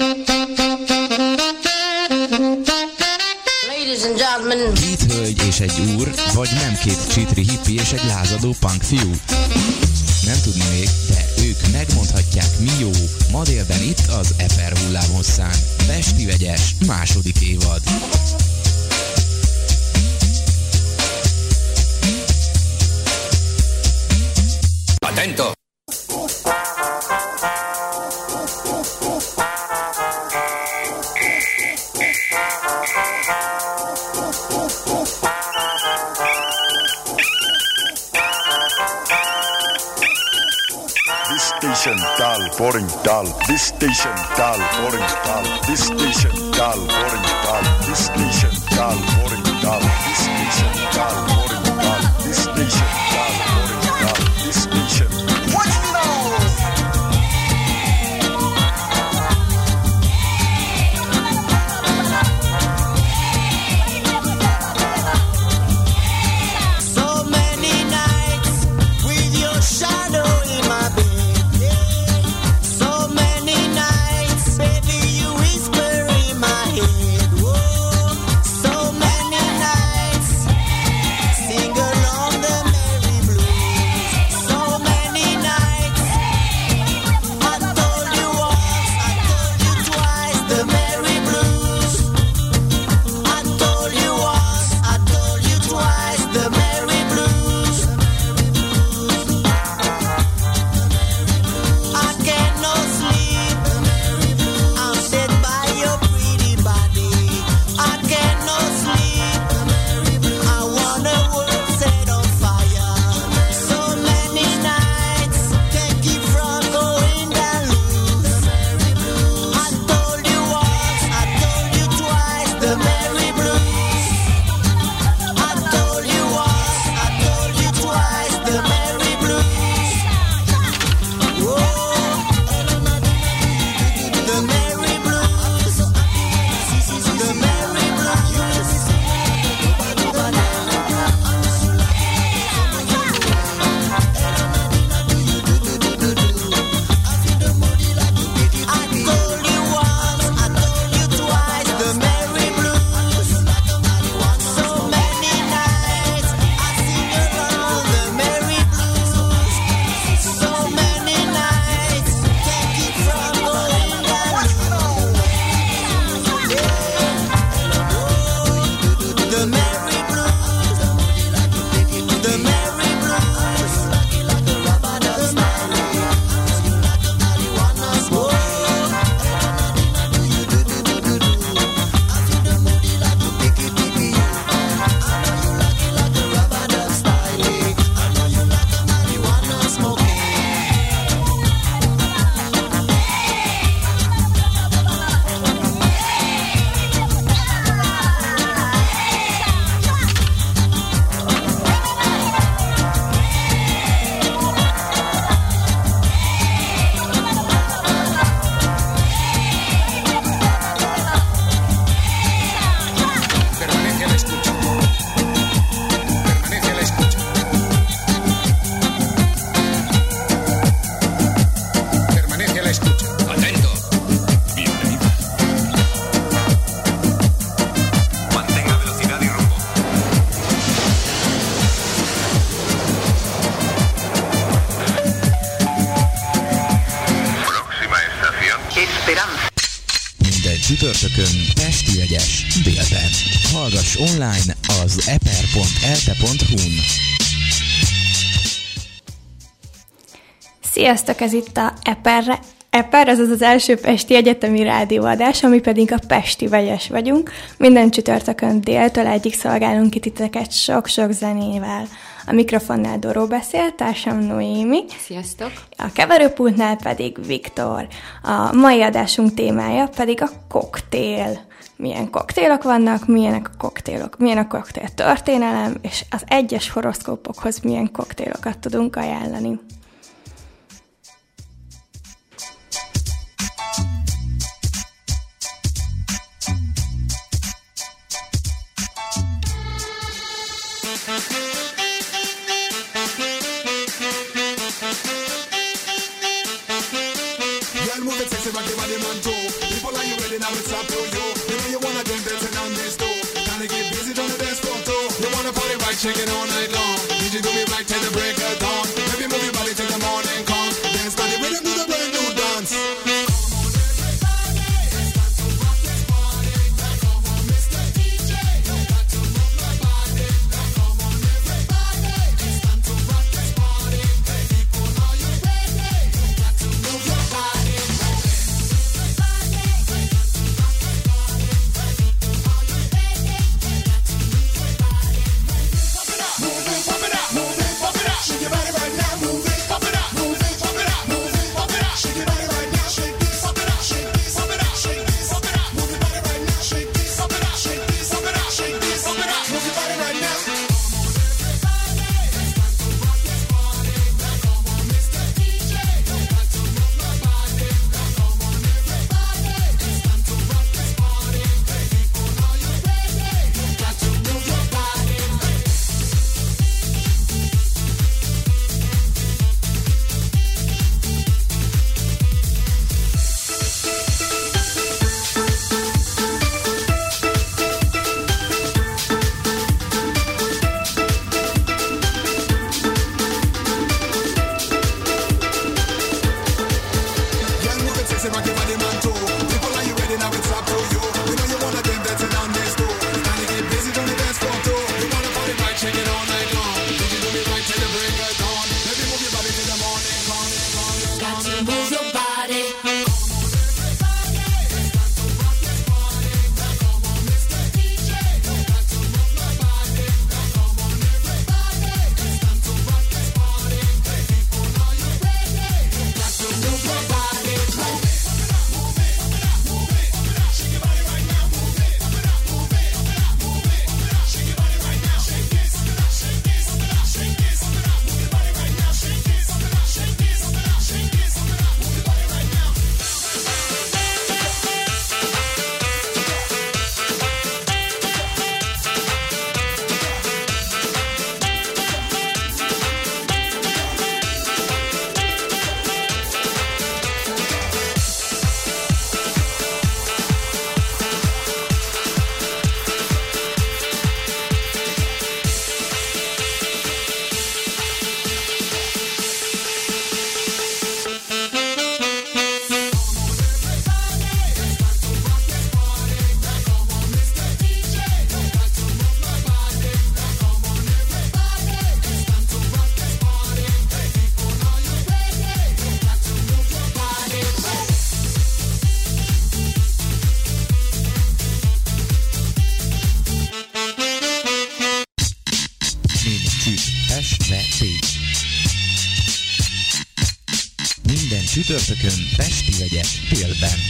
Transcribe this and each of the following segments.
Két hölgy és egy úr, vagy nem két csitri hippi és egy lázadó punk fiú. Nem tudni még, de ők megmondhatják, mi jó. Ma délben itt az Eper hullámhosszán. Pesti vegyes, második évad. Atento! Station dial, boring dial. This station dial, boring dial. This station dial, boring dial. This station dial, boring dial. This station dial, boring dial. This station dial, boring dial. This station. What knows? So many nights with your shadow in my bed. Csütörtökön Pesti vegyes délben. Hallgass online az eper.elte.hu-n. Sziasztok, ez itt a Eper, azaz az első pesti egyetemi rádióadás, ami pedig a Pesti vegyes vagyunk. Minden csütörtökön déltől egyik szolgálunk ki titeket sok-sok zenével. A mikrofonnál Doró beszél, társam Noémi. Sziasztok! A keverőpultnál pedig Viktor. A mai adásunk témája pedig a koktél. Milyen koktélok vannak, milyen a koktél történelem, és az egyes horoszkópokhoz milyen koktélokat tudunk ajánlani. Girl, move it sexy, rock your body, man, too. People like right, shake it all night long. DJ do me right till the break of dawn. Baby, move your body till the morning comes. Dance to the rhythm to the brand new dance. Minden csütörtökön Pesti vegyes télben.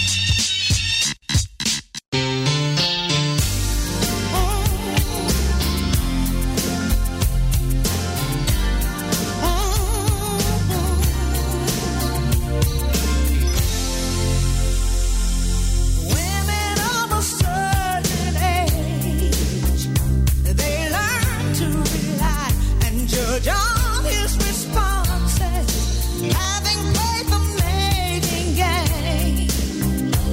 Having played the mating game,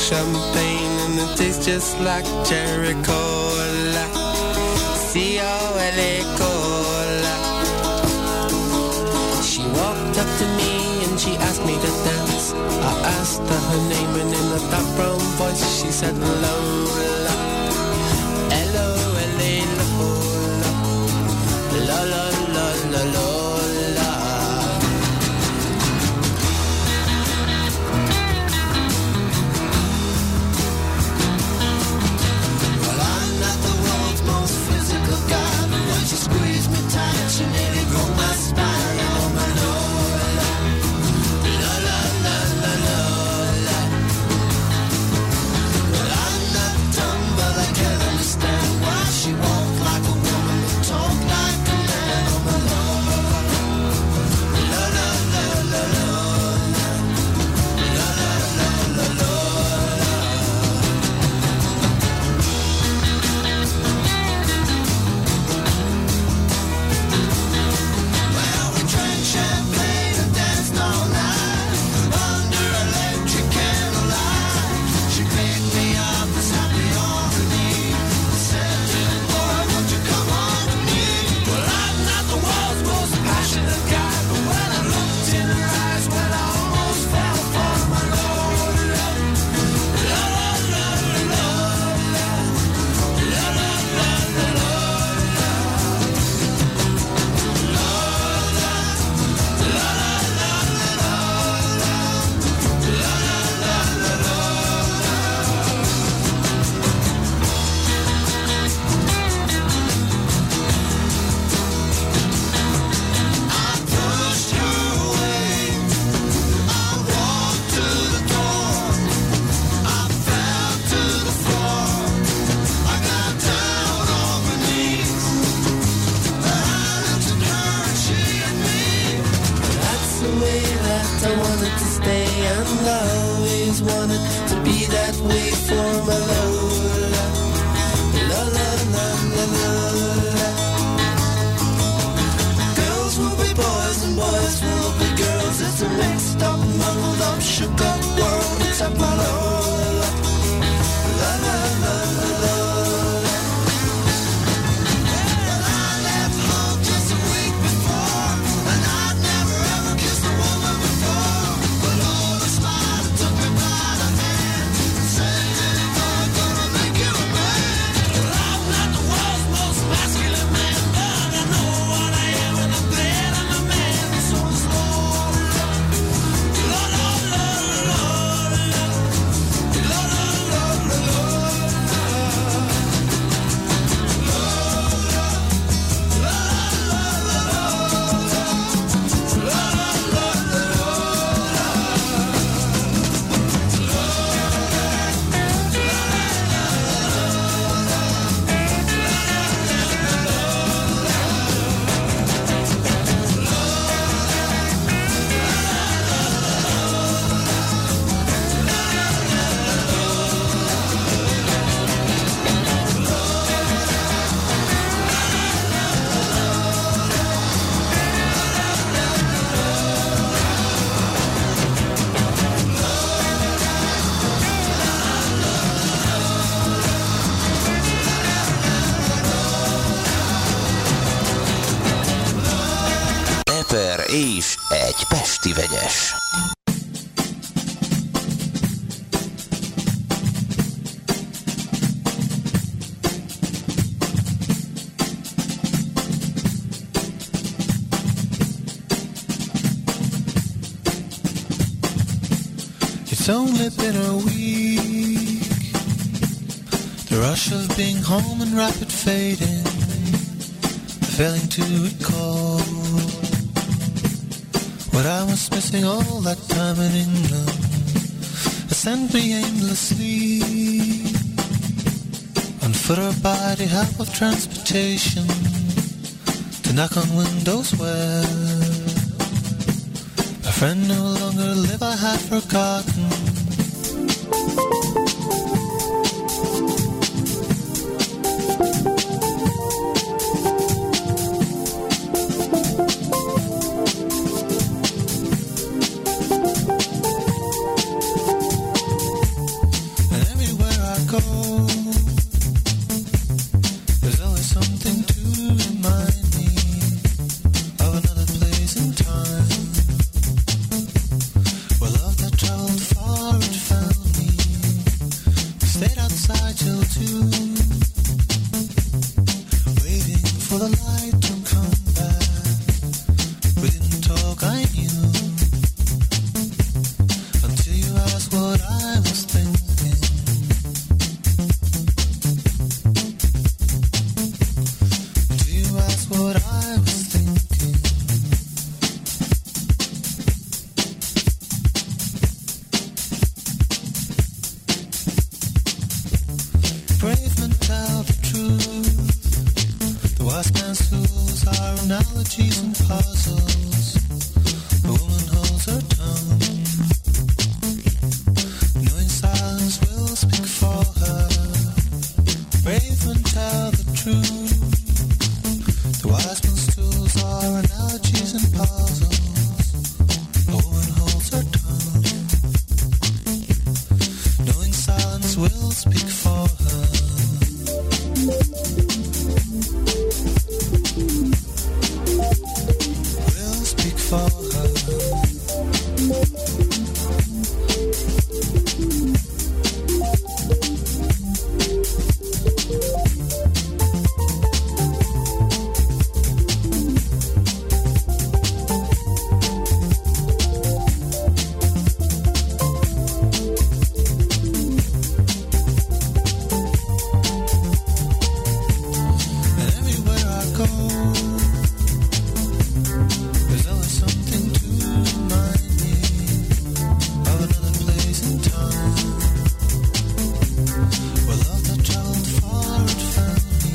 champagne and it tastes just like cherry cola. C-O-L-A cola. She walked up to me and she asked me to dance. I asked her her name and in a dark brown voice she said Lola. L-O-L-A Lola. La-la-la-la-la. Squeeze me tight, she nearly broke my spine. Oh my Lola, la la la la Lola. Well, I'm not dumb, but I can't understand why she walk like a woman but talk like a man. Oh my Lola, la la la la Lola, la la la la Lola. Champagne and danced all night under electric candlelight. She picked me up and snapped me on the knee. Said, "Little boy, won't you come on to me?" Well, I'm not the world's most passionate guy, but when I looked in her eyes, well, I almost fell for my Lola. La la la la la la la la la la. I wanted to stay and I always wanted to be that way for my Lola. La la la la la. Girls will be boys and boys will be girls. It's a mixed up, muddled up, shook up world except my Lola. La la la la la. És egy pesti vegyes. It's only been a week. The rush of being home and rapid fading, failing to recall what I was missing all that time in England. It sent me aimlessly on foot or by the help of transportation to knock on windows where a friend no longer lived. I had forgotten. too. Waiting for the light to come back. We didn't talk, I knew. Until you asked what I was thinking. Until you asked what I was thinking. Brave men tell the truth. The wise man's tools are analogies and puzzles. The woman holds her tongue, knowing silence will speak for her. Brave men tell the truth. The wise man's tools are analogies and puzzles. The woman holds her tongue, knowing silence will speak for her. Will speak for her. And everywhere I go, there's always something to remind me of another place and time where love that traveled far and found me.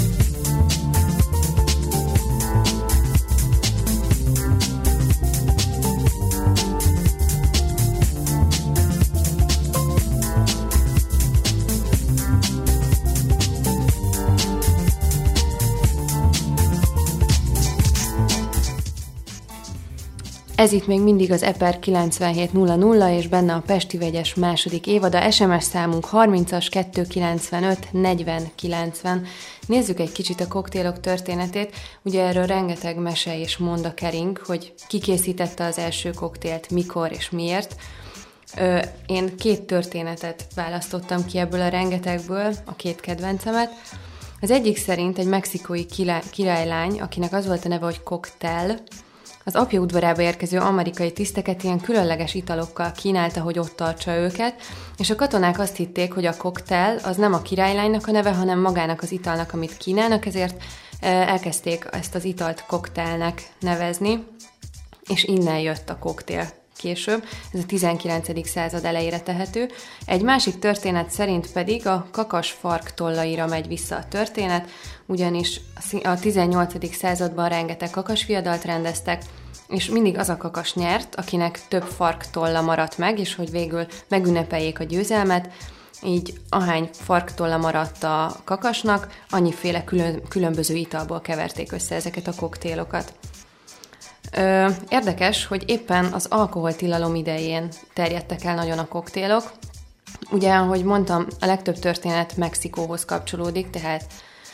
Ez itt még mindig az EPER 97.00, és benne a Pesti Vegyes második évada. SMS számunk 30-as 295 40 90. Nézzük egy kicsit a koktélok történetét. Ugye erről rengeteg mese és monda kering, hogy ki készítette az első koktélt, mikor és miért. Én 2 történetet választottam ki ebből a rengetegből, a 2 kedvencemet. Az egyik szerint egy mexikói királylány, akinek az volt a neve, hogy Koktel, az apja udvarába érkező amerikai tiszteket ilyen különleges italokkal kínálta, hogy ott tartsa őket, és a katonák azt hitték, hogy a koktel az nem a királylánynak a neve, hanem magának az italnak, amit kínálnak, ezért elkezdték ezt az italt koktelnek nevezni, és innen jött a koktél később. Ez a 19. század elejére tehető. Egy másik történet szerint pedig a kakas fark tollaira megy vissza a történet, ugyanis a 18. században rengeteg kakasviadalt rendeztek, és mindig az a kakas nyert, akinek több farktolla maradt meg, és hogy végül megünnepeljék a győzelmet, így ahány farktolla maradt a kakasnak, annyiféle különböző italból keverték össze ezeket a koktélokat. Érdekes, hogy éppen az alkoholtilalom idején terjedtek el nagyon a koktélok. Ugye, ahogy mondtam, a legtöbb történet Mexikóhoz kapcsolódik, tehát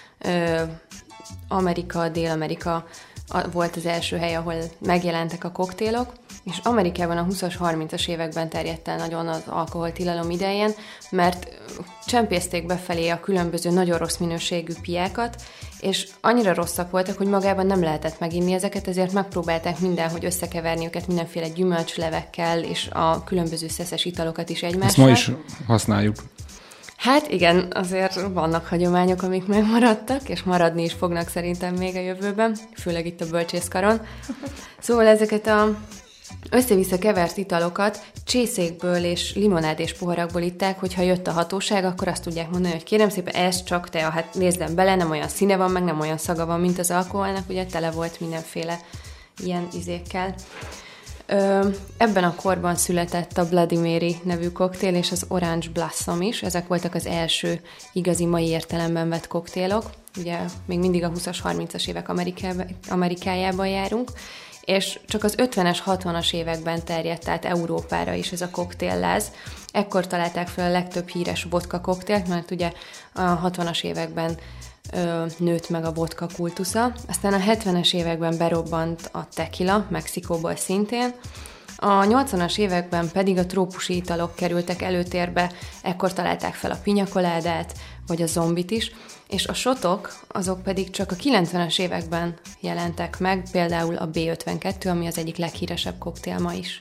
Amerika, Dél-Amerika volt az első hely, ahol megjelentek a koktélok, és Amerikában a 20-as, 30-as években terjedt el nagyon az alkoholtilalom idején, mert csempészték befelé a különböző nagyon rossz minőségű piákat, és annyira rosszak voltak, hogy magában nem lehetett meginni ezeket, ezért megpróbálták mindenhogy összekeverni őket mindenféle gyümölcslevekkel, és a különböző szeszes italokat is egymással. Ezt ma is használjuk. Hát igen, azért vannak hagyományok, amik megmaradtak, és maradni is fognak szerintem még a jövőben, főleg itt a bölcsészkaron. Szóval ezeket a össze-vissza kevert italokat csészékből és limonádés poharakból itták, hogyha jött a hatóság, akkor azt tudják mondani, hogy kérem szépen, ez csak tea, hát nézzem bele, nem olyan színe van, meg nem olyan szaga van, mint az alkoholnak, ugye tele volt mindenféle ilyen izékkel. Ebben a korban született a Bloody Mary nevű koktél és az Orange Blossom is. Ezek voltak az első igazi mai értelemben vett koktélok. Ugye még mindig a 20-as, 30-as évek Amerikájában járunk, és csak az 50-es, 60-as években terjedt át Európára is ez a koktélláz. Ekkor találták fel a legtöbb híres vodka koktélt, mert ugye a 60-as években nőtt meg a vodka kultusza. Aztán a 70-es években berobbant a tequila, Mexikóból szintén. A 80-as években pedig a trópusi italok kerültek előtérbe, ekkor találták fel a pinyakoládát, vagy a zombit is, és a shotok, azok pedig csak a 90-es években jelentek meg, például a B52, ami az egyik leghíresebb koktél ma is.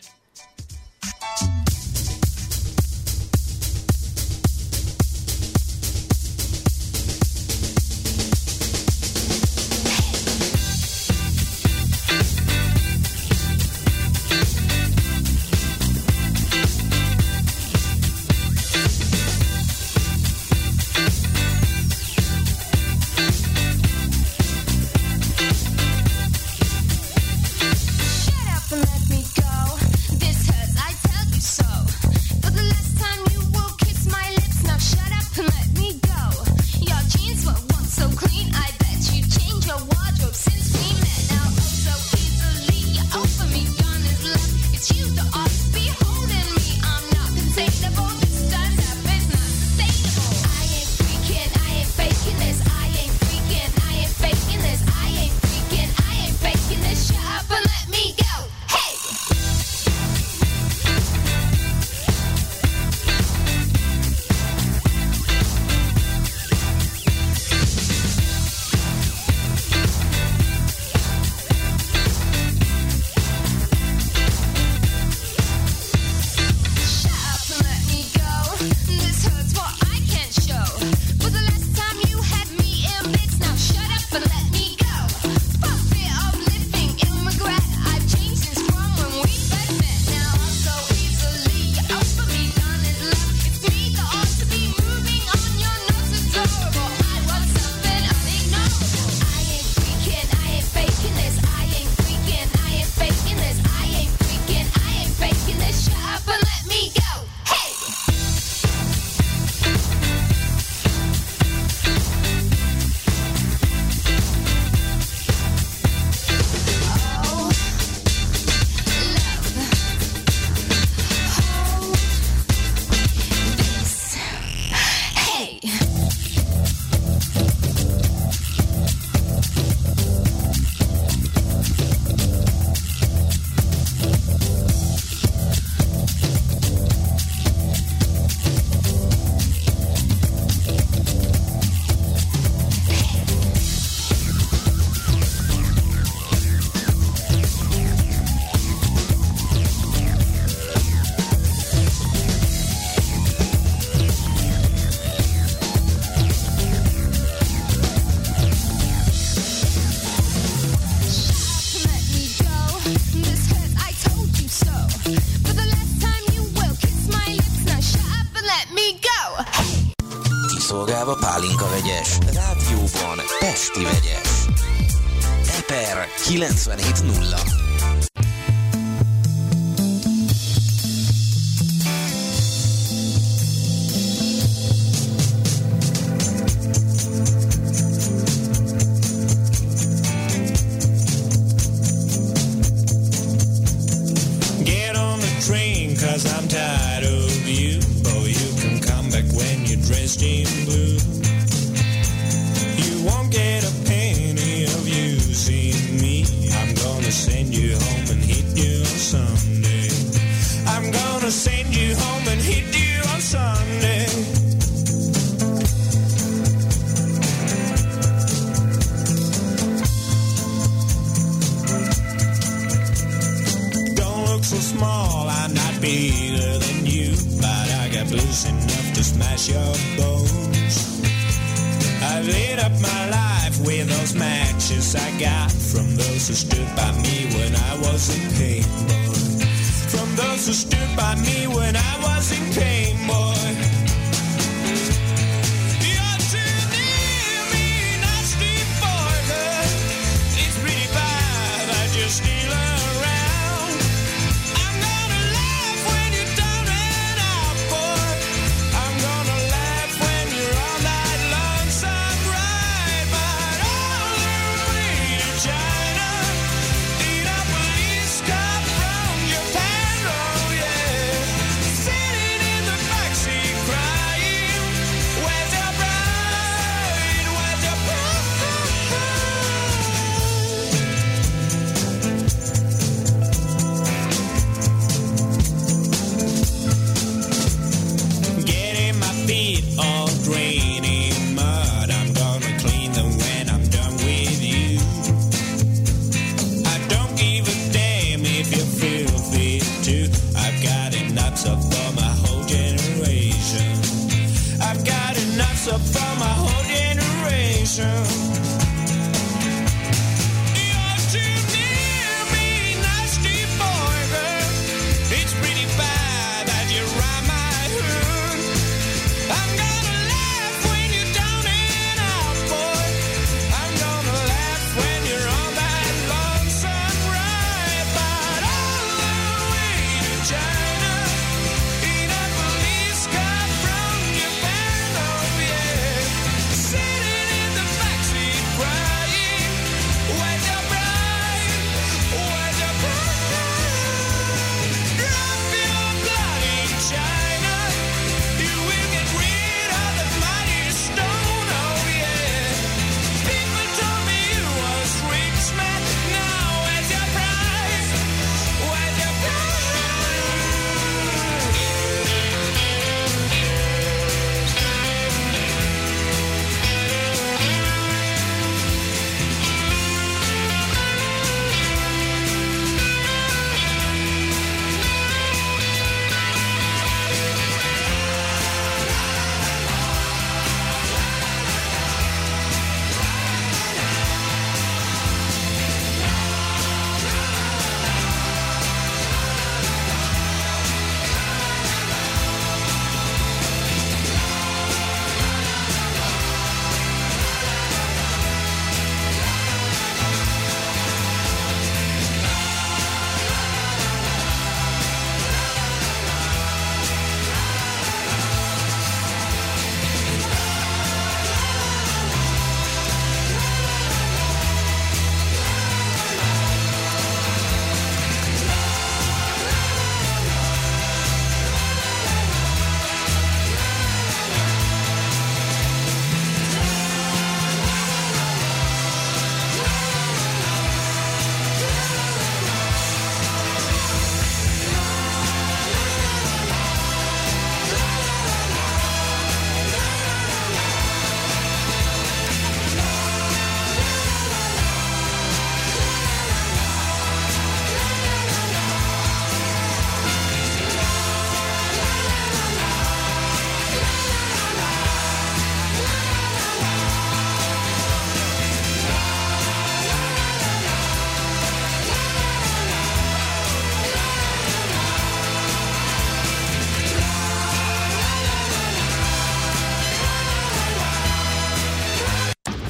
Kiszolgálva Pálinka vegyes, rádióban Pesti vegyes. Eper 97.0. I'm tired of you, oh you can come back when you're dressed in blue. You won't get a penny of using me. I'm gonna send you home and hit you on Sunday. I'm gonna send you home and hit you on Sunday. So small, I'm not bigger than you, but I got blues enough to smash your bones. I lit up my life with those matches I got from those who stood by me when I was in pain, boy. From those who stood by me when I was in pain, boy. You're too near me, nasty boy, but it's pretty bad I just steal around. Sitting in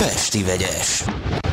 Pesti Vegyes.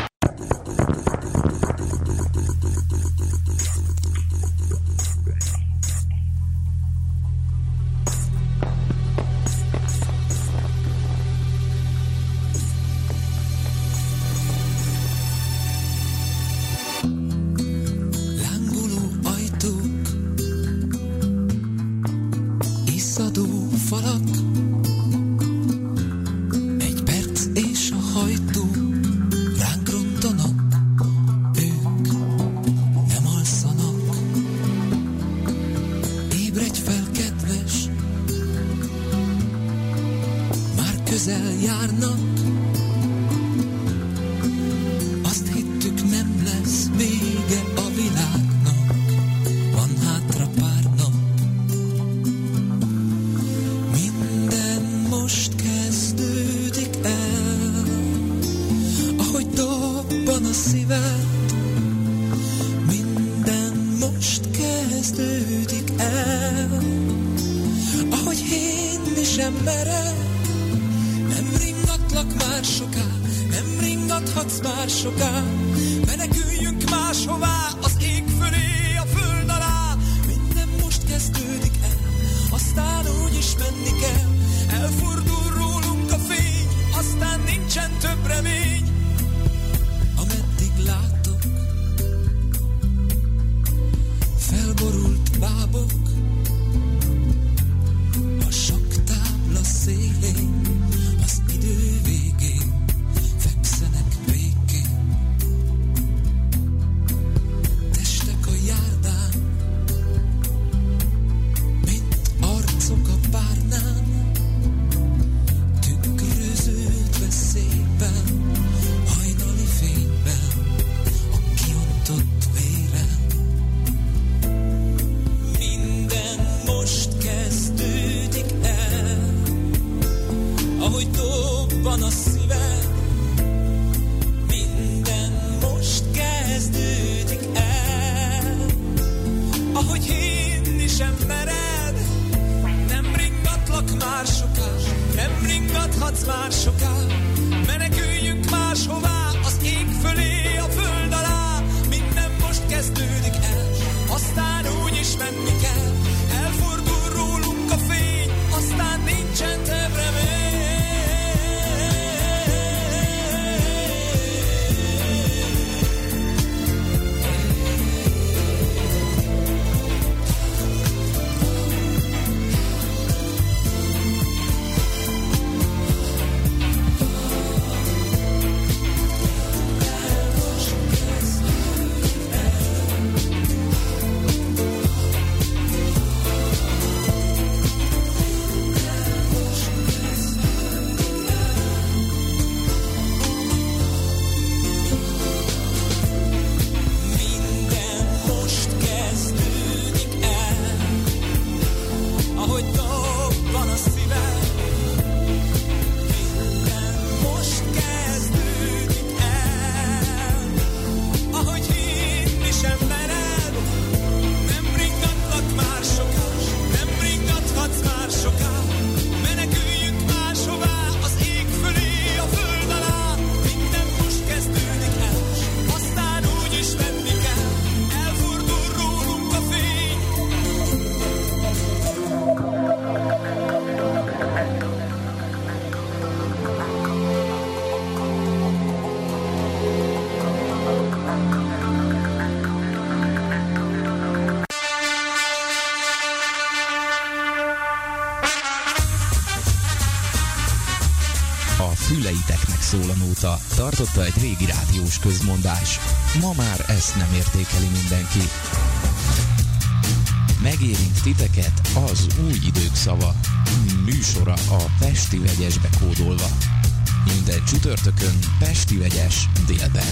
Füleiteknek szól a nóta, tartotta egy régi rádiós közmondás. Ma már ezt nem értékeli mindenki. Megérint titeket az új idők szava. Műsora a Pesti Vegyesbe kódolva. Minden csütörtökön Pesti Vegyes délben.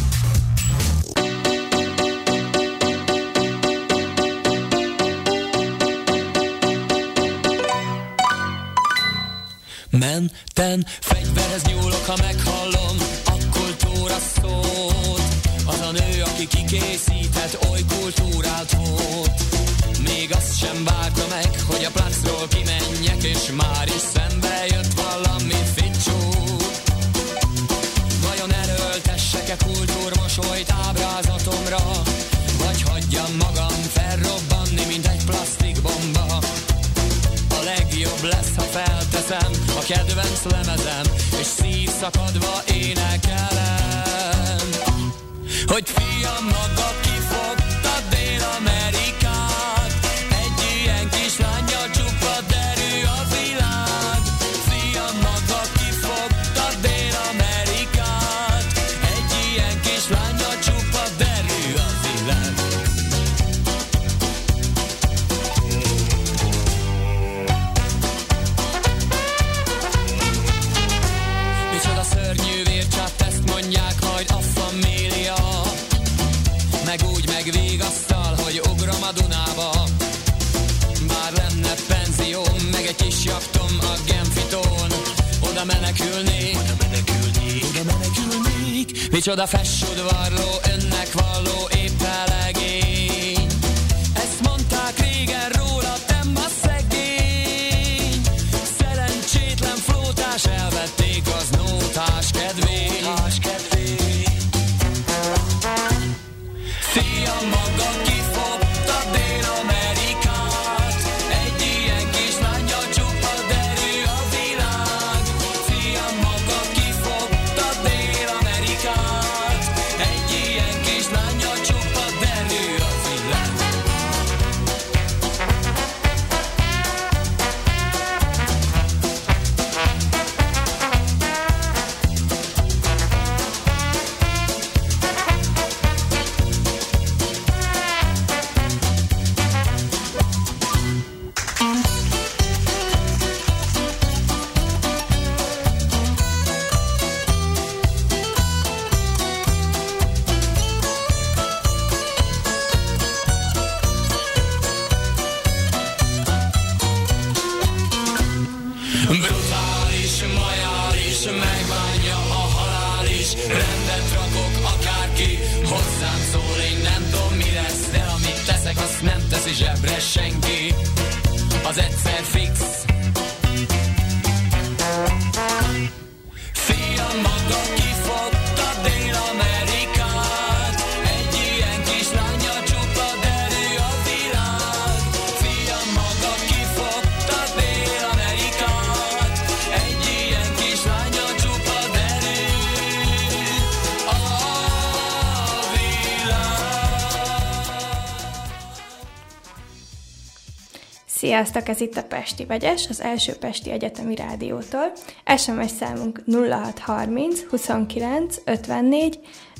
Menten, fegyverhez nyúlok, ha meghallom a kultúra szót. Az a nő, aki kikészített oly kultúrált volt. Még azt sem várta meg, hogy a placról kimenjek, és már is szembe jött valami ficsú. Vajon lesz, ha felteszem a kedvenc lemezem, és szívszakadva énekelem, hogy fiam, maga kifogta Dél-Amerikát, egy ilyen kislánnyal csupa derű a világ. Fiam, maga kifogta Dél-Amerikát, egy ilyen kislánnyal csupa derű a világ. Micsoda szörnyű vércsát, ezt mondják majd a família, meg úgy megvigasztal, hogy ugrom a Dunába. Bár lenne penzióm, meg egy kis jaktom a Genfitón, oda menekülnék. Micsoda fessudvarló, önnek valló épp elegény. Ezt mondták régen róla, nem a szegény. Szerencsétlen flótás, elvették az nótás kedvét. Fiam, maga kifogta Dél-Amerikát, egy ilyen kislánnyal csupa derű a világ. Fiam, maga kifogta Dél-Amerikát, egy ilyen kislánnyal csupa derű a világ. Brutális, majális, megbánja a halál is. Rendet rakok, akárki hozzám szól, én nem tudom mi lesz, de amit teszek, azt nem teszi zsebre senki. Az egyszer fix. Fiam, maga kifogta Dél-Amerikát, egy ilyen kislánnyal csupa derű a világ. Fiam, maga kifogta Dél-Amerikát, egy ilyen kislánnyal csupa derű a Sziasztok, ez itt a Pesti Vegyes, az első Pesti Egyetemi Rádiótól. SMS számunk 0630 29 54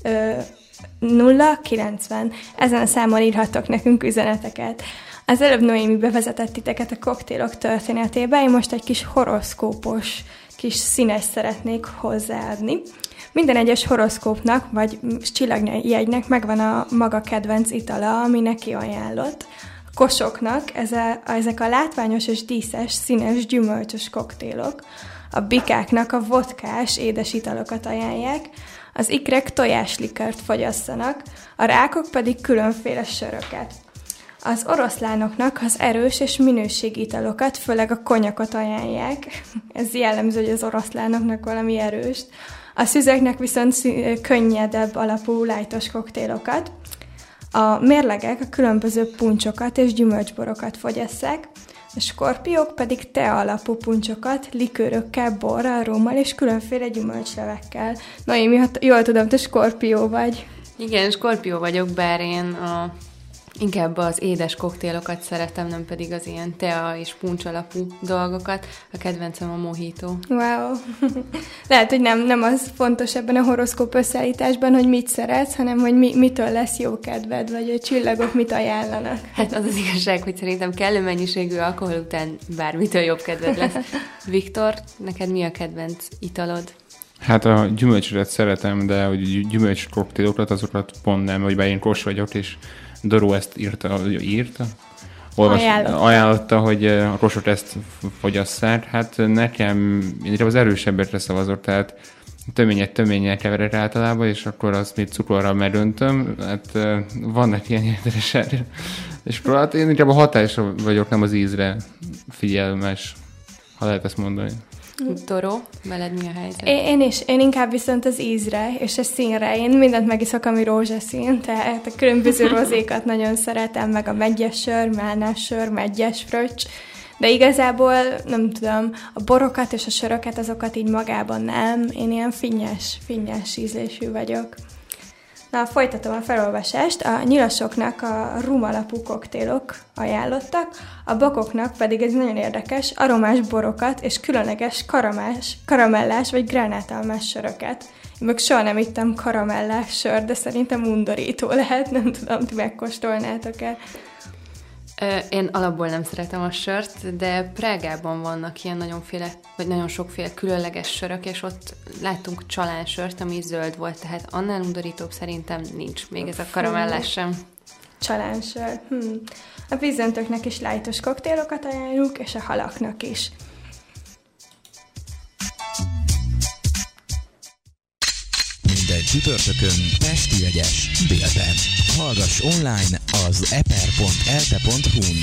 090. Ezen a számon írhattok nekünk üzeneteket. Az előbb Noémi bevezetett titeket a koktélok történetébe, én most egy kis horoszkópos, kis színes szeretnék hozzáadni. Minden egyes horoszkópnak, vagy csillagjegynek megvan a maga kedvenc itala, ami neki ajánlott. A kosoknak ezek a látványos és díszes, színes, gyümölcsös koktélok. A bikáknak a vodkás, édes italokat ajánlják, az ikrek tojáslikört fogyasszanak, a rákok pedig különféle söröket. Az oroszlánoknak az erős és minőségi italokat, főleg a konyakot ajánlják. Ez jellemző, hogy az oroszlánoknak valami erőst. A szüzeknek viszont könnyedebb alapú lájtos koktélokat. A mérlegek a különböző puncsokat és gyümölcsborokat fogyasszák, a skorpiók pedig tea alapú puncsokat, likőrökkel, borral, rómmal és különféle gyümölcslevekkel. Noémi, jól tudom, te skorpió vagy. Igen, skorpió vagyok, bár én inkább az édes koktélokat szeretem, nem pedig az ilyen tea és puncs alapú dolgokat. A kedvencem a mojito. Wow. Lehet, hogy nem az fontos ebben a horoszkóp összeállításban, hogy mit szeretsz, hanem hogy mitől lesz jó kedved, vagy a csillagok mit ajánlanak. Hát az az igazság, hogy szerintem kellő mennyiségű alkohol után bármitől jobb kedved lesz. Viktor, neked mi a kedvenc italod? Hát a gyümölcsöt szeretem, de hogy gyümölcs koktélokat, azokat pont nem, hogy bár én kos vagyok, és Doró ezt ajánlotta, hogy a kosot ezt fogyasszák. Hát nekem inkább az erősebbekre szavazott, tehát töményet keverek általában, és akkor azt még cukorral megöntöm. Hát vannak ilyen érdekes. És hát én inkább a hatásra vagyok, nem az ízre figyelmes, ha lehet ezt mondani. Doró, veled mi a helyzet? Én inkább viszont az ízre és a színre. Én mindent megiszok, ami rózsaszín, tehát a különböző rozékat nagyon szeretem, meg a meggyes sör, málnás sör, meggyes fröccs, De igazából, nem tudom, a borokat és a söröket, azokat így magában nem. Én ilyen finnyes ízlésű vagyok. Na, folytatom a felolvasást. A nyilasoknak a rum alapú koktélok ajánlottak, a bakoknak pedig ez nagyon érdekes, aromás borokat és különleges karamellás vagy gránátalmás söröket. Én meg soha nem ittem karamellás sör, de szerintem undorító lehet, nem tudom, ti megkóstolnátok-e. Én alapból nem szeretem a sört, de Prágában vannak ilyen nagyon sokféle különleges sörök, és ott láttunk csalánsört, ami zöld volt, tehát annál undorítóbb szerintem nincs még ez a karamellás sem. Csalánsör. A vízdöntőknek is lájtos koktélokat ajánljuk, és a halaknak is. Minden csütörtökön Pesti vegyes délben. Hallgass online az eper.elte.hu-n.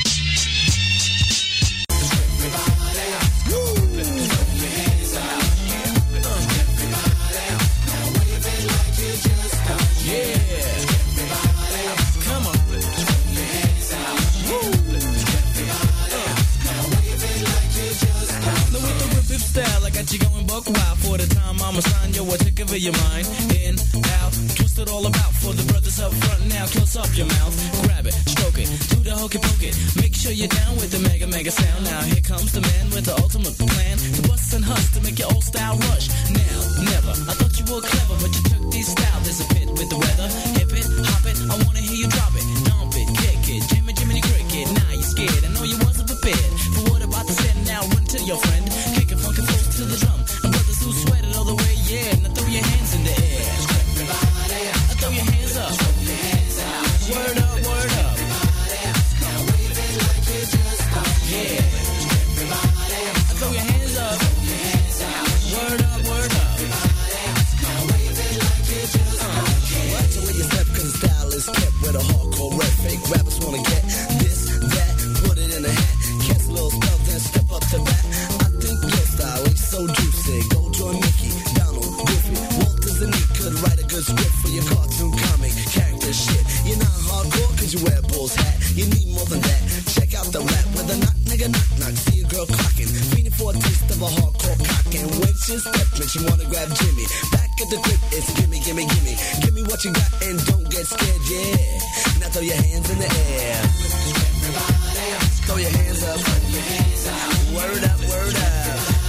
Style, I got you going buck wild for the time. I'ma sign you a ticket for your mind. In, out, twist it all about for the brothers up front. Now close up your mouth, grab it, stroke it, do the hokey pokey. Make sure you're down with the mega sound. Now here comes the man with the ultimate plan to bust and huss to make your old style rush. Now, never. I thought you were clever, but you took these style. There's a pit with the weather. Hip it, hop it. I wanna hear you drop it, dump it, kick it, Jiminy Cricket. Now you're scared. I know you wasn't prepared for what about to say. Now run to your friend. To the drum, and brothers who sweat it all the way, yeah. Now throw your hands in the air. Everybody, throw your hands up. Word up, word up. Now wave it like you just don't care. Everybody, throw your hands up. Word up, word up. Now wave it like you just don't care. Watch the way you step, 'cause style is kept with a hardcore rap. Fake rappers wanna get this, that, put it in a hat. Catch a little stuff, then step up to bat. So juicy, go join Mickey, Donald, Goofy, Walt Disney could write a good script for your cartoon comic character shit. You're not hardcore 'cause you wear a bull's hat. You need more than that. Check out the rap with a knock, nigga, knock, knock. See a girl clocking, feeding for a taste of a hardcore cocking. When she step and she wanna grab Jimmy. Back at the crib, it's gimme, gimme, gimme. Give me what you got and don't get scared, yeah. Now throw your hands in the air. Everybody, throw your hands up. Word up, word up.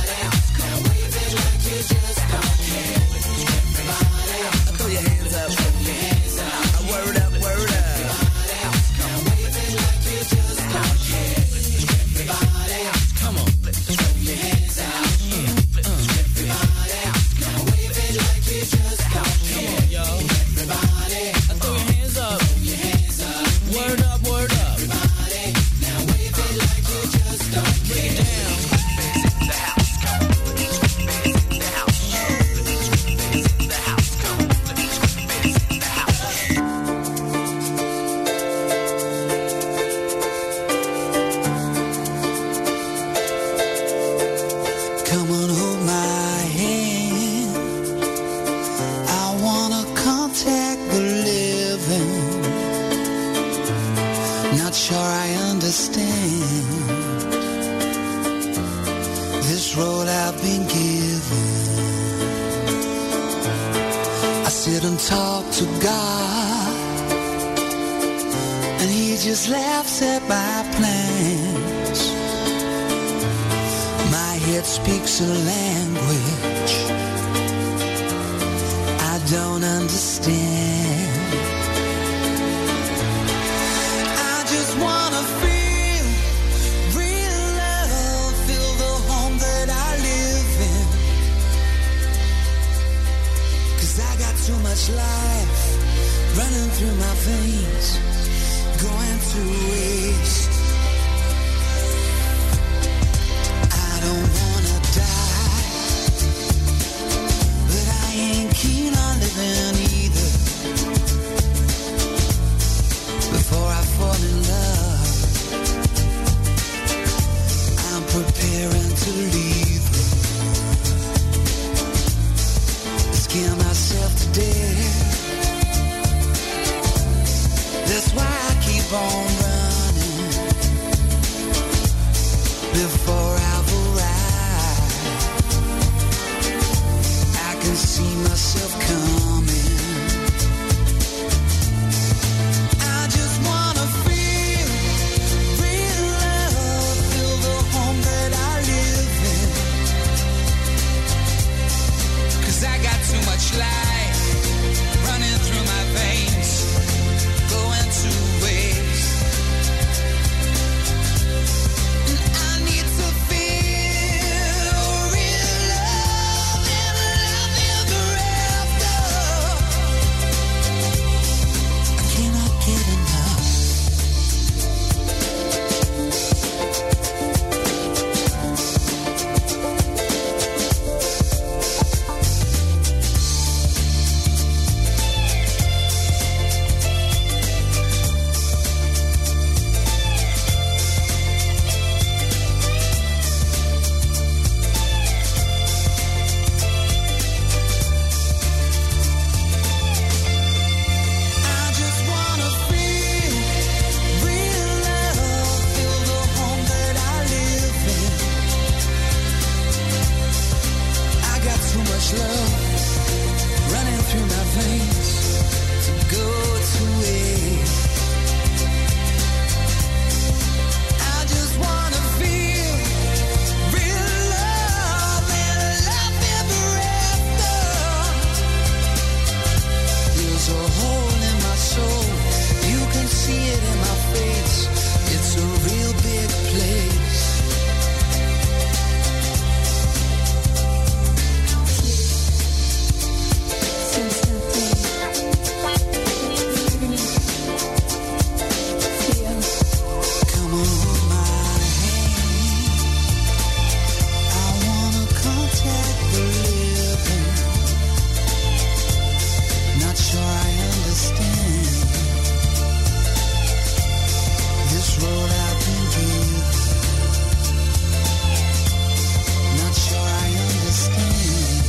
Speaks a language I don't understand. I just wanna feel real love, feel the home that I live in. 'Cause I got too much life running through my veins, going to waste. I don't wanna die, but I ain't keen on living either. Before I fall in love, I'm preparing to leave her. Scare myself to death. That's why I keep on running. life running through my veins, going two ways. And I need to feel real love and love ever after. I cannot get enough. I just wanna feel real love, feel the home that I live in. I got too much love running through my veins to go to waste. I just wanna feel real love and love ever after. There's a hole in my soul, you can see it in my face. It's a real big place. Come on, hold my hand. I wanna contact the living. Not sure I understand this road I've been given. Not sure I understand.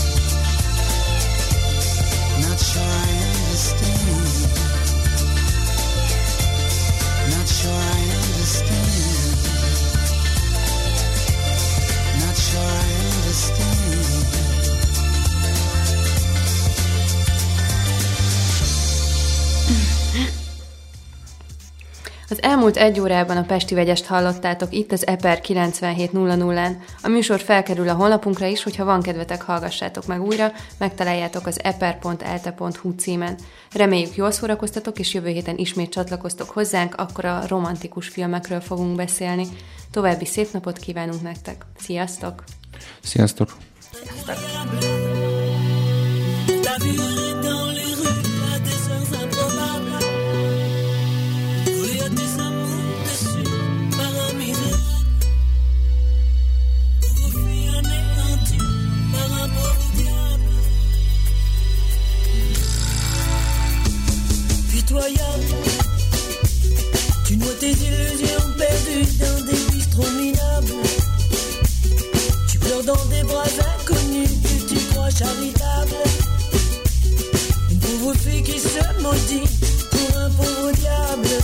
Not sure I understand. Not sure I understand. Not sure I understand. Az elmúlt egy órában a Pesti Vegyest hallottátok itt az EPER 97.00-án. A műsor felkerül a honlapunkra is, hogyha van kedvetek, hallgassátok meg újra, megtaláljátok az eper.elte.hu címen. Reméljük jól szórakoztatok, és jövő héten ismét csatlakoztok hozzánk, akkor a romantikus filmekről fogunk beszélni. További szép napot kívánunk nektek. Sziasztok! Sziasztok! La vie dans les rues à des heures improbables. Il y a des amours déçus par un misérable. Pauvre fille anéantie par un pauvre diable. Pitoyable, tu noies tes illusions perdues dans des bistrots minables. Tu pleures dans des bras inconnus que tu crois charitables. Une pauvre fille qui se maudit pour un pauvre diable.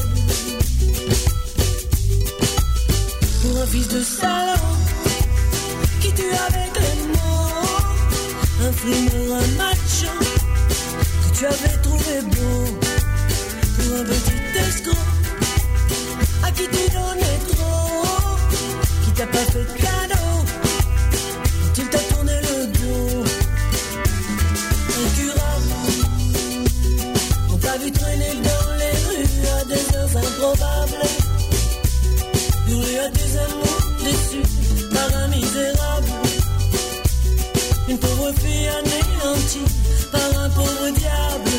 Pour un fils de salaud qui tue avec les mots. Un frimeur, un macho que tu avais trouvé beau. Pour un petit escroc à qui tu donnais trop. Qui t'a pas fait de cadeau quand il t'a tourné le dos. Incurable, on t'a vu traîner dans les rues à des heures improbables. Il y a des amours déçus par un misérable. Une pauvre fille anéantie par un pauvre diable.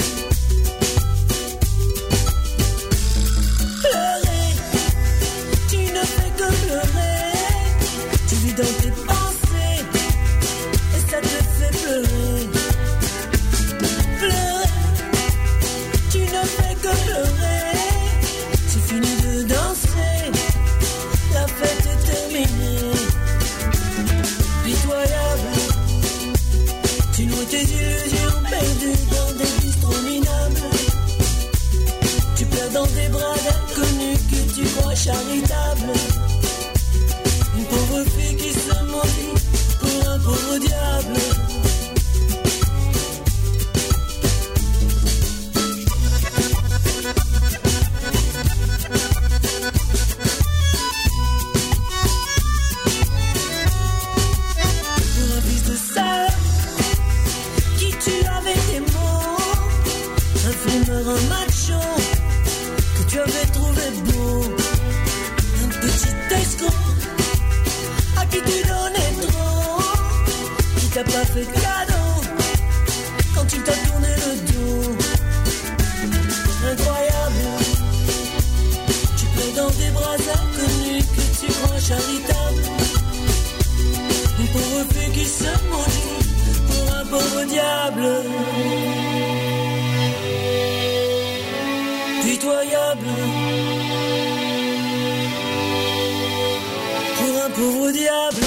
Pleurer, tu ne fais que pleurer. Tu vis dans tes pensées et ça te fait pleurer. Pleurer, tu ne fais que pleurer. C'est fini de danser, la fête est terminée. Pitoyable, tu noies tes illusions perdues dans des bistrots minables. Tu pleures dans des bras d'inconnus que tu crois charitables. Une pauvre fille qui se maudit pour un pauvre diable. Pour un fils de sale qui tue t'a fait cadeau quand il t'a tourné le dos. Incroyable, tu plais dans des bras inconnus que tu crois charitables. Une pauvre fille qui se maudit pour un pauvre diable. Pitoyable pour un pauvre diable.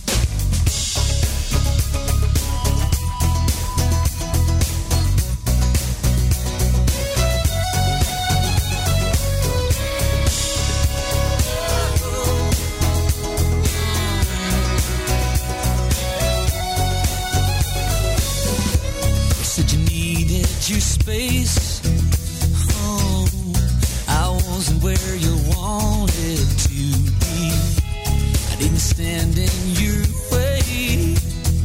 Said you needed your space. Oh, I wasn't where you wanted to be. I didn't stand in your way.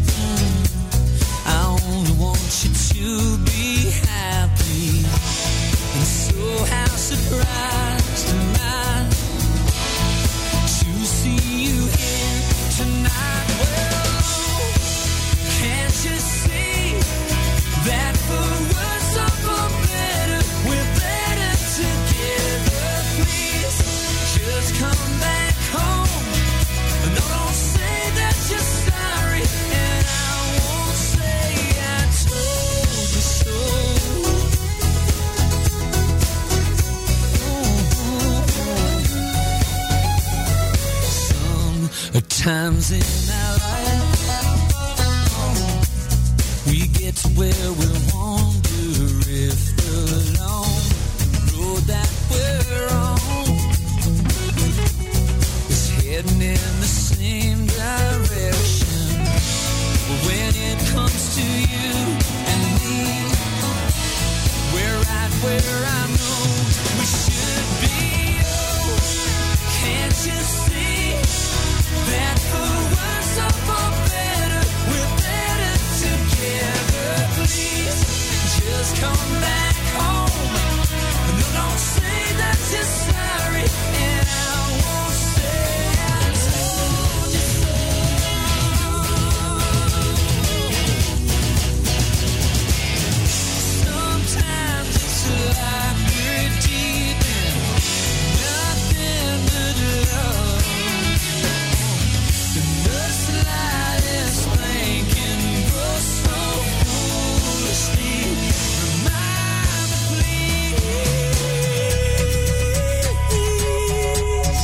I only want you to be happy. And so how surprised am I to see you here tonight. Well, can't you see that for worse or for better, we're better together? Please, just come back home. No, don't say that you're sorry, and I won't say I told you so. Sometimes in our life, we get to where we wonder if the long road that we're on is heading in the same direction. But when it comes to you and me, we're right where I know we should be. Oh, can't you see that for worse or for better, we're better together? Please, just come back home. No, don't say that you're sorry, and I won't say I told you so. Sometimes it's like we're deep in nothing but love. And the slightest thing can go so foolishly. Remind me, please.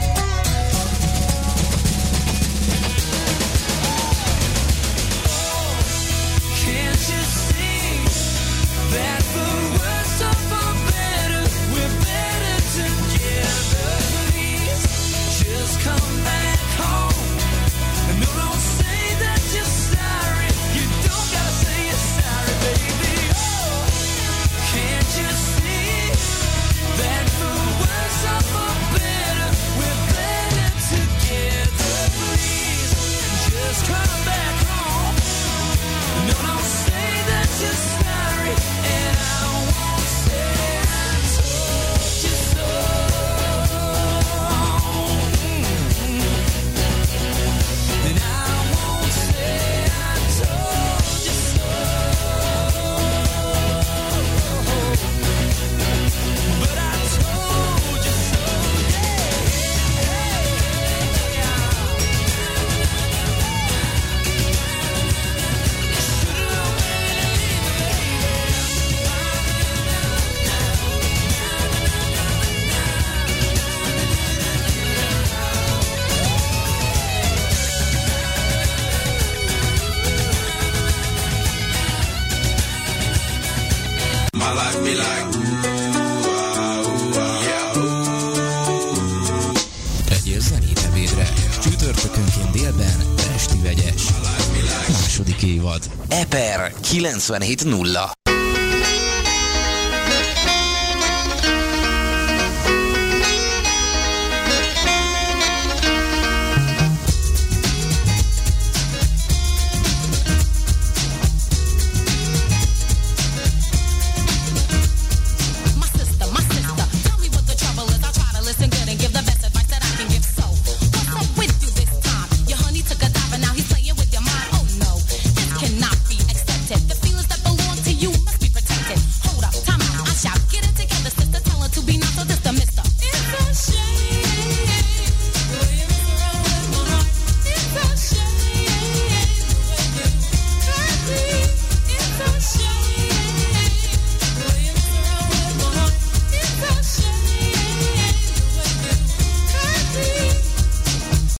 Can't you see that for worse or for better, we're better together? Please, just come back home. No, don't say that you're sorry. You don't gotta say you're sorry, baby. Oh, can't you see that for worse or for better, we're better together? Please, just come back home. No, don't say that you're sorry, and I won't say I told you so. And I won't say I told you so. But I told you so. My life be like Tegyél zenét ebédre. Csütörtökönként délben Pesti Vegyes. Második évad. Eper 97.0.